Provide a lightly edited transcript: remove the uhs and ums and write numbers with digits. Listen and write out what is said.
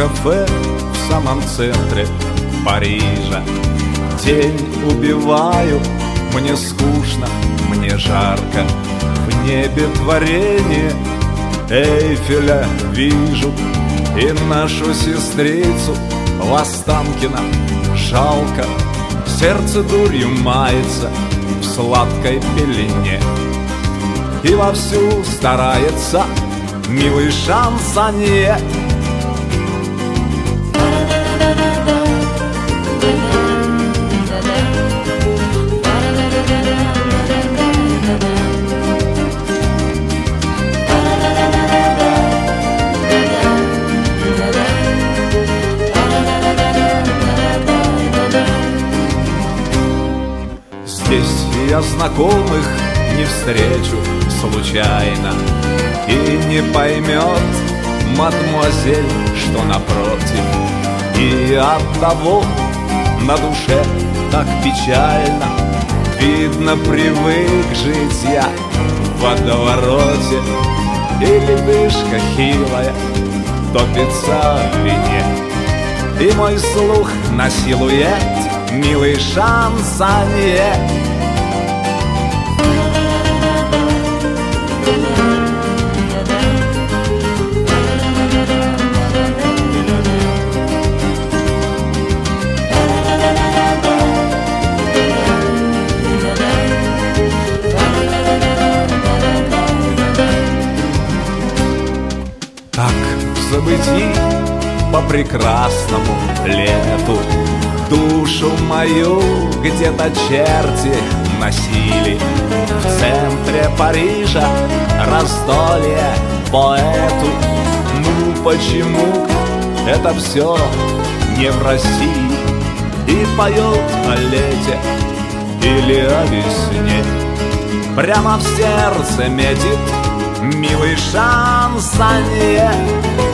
кафе в самом центре Парижа. День убиваю, мне скучно, мне жарко. В небе творение Эйфеля вижу и нашу сестрицу Лостанкина жалко. Сердце дурью мается в сладкой пелене, и вовсю старается милый шансонье. Здесь я знакомых не встречу случайно, и не поймет мадемуазель, что напротив. И оттого на душе так печально. Видно, привык жить я в водовороте, и ледышка хилая топится в вине. И мой слух насилует милый шансонье. Так в забытии по прекрасному лету душу мою где-то черти носили. В центре Парижа раздолье поэту. Ну почему это все не в России? И поет о лете или о весне. Прямо в сердце метит милый шансонье.